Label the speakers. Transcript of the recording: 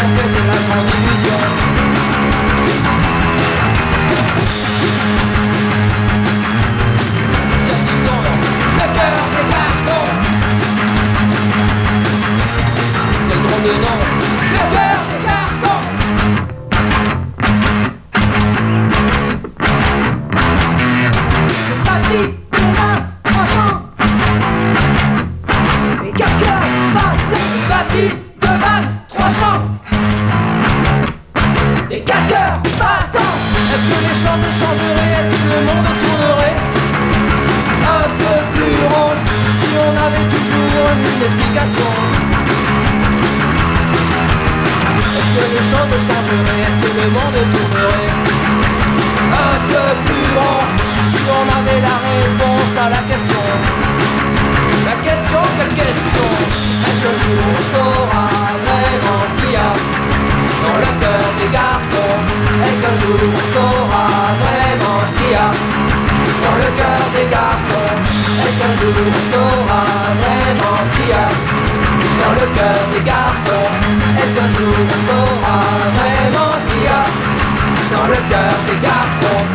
Speaker 1: tempête et la grande illusion. Le cœur des garçons. Quel drôle de nom. Le cœur des garçons. Batterie de basse, tranchant. Et 4 cœurs battants. Batterie de basse, 3 chants. Et 4 cœurs battants. Est-ce que les choses changeraient? Est-ce que le monde tournerait un peu plus rond si on avait toujours une explication? Est-ce que les choses changeraient? Est-ce que le monde tournerait un peu plus rond si on avait la réponse à la question? La question, quelle question? Est-ce qu'un jour on saura vraiment ce qu'il y a dans le cœur des garçons? Est-ce qu'un jour on saura vraiment ce qu'il y a dans le cœur des garçons? Est-ce qu'un jour on saura vraiment ce qu'il y a dans le cœur des garçons? Est-ce qu'un jour on saura vraiment ce qu'il y a dans le cœur des garçons?